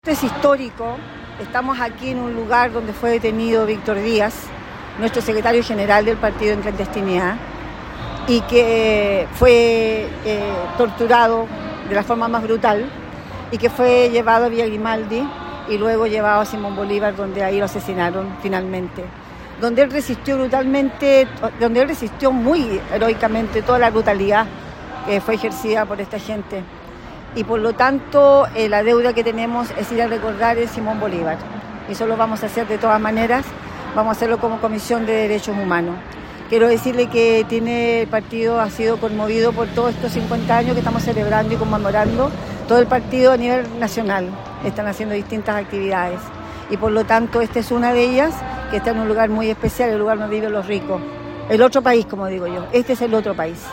Es histórico, estamos aquí en un lugar donde fue detenido Víctor Díaz, nuestro secretario general del partido en clandestinidad, y que fue torturado de la forma más brutal y que fue llevado a Villa Grimaldi y luego llevado a Simón Bolívar, donde ahí lo asesinaron finalmente, donde él resistió brutalmente, donde él resistió muy heroicamente toda la brutalidad que fue ejercida por esta gente. Y por lo tanto la deuda que tenemos es ir a recordar a Simón Bolívar. Y eso lo vamos a hacer de todas maneras, vamos a hacerlo como Comisión de Derechos Humanos. Quiero decirle que el partido ha sido conmovido por todos estos 50 años que estamos celebrando y conmemorando. Todo el partido a nivel nacional están haciendo distintas actividades. Y por lo tanto esta es una de ellas, que está en un lugar muy especial, el lugar donde viven los ricos. El otro país, como digo yo, este es el otro país.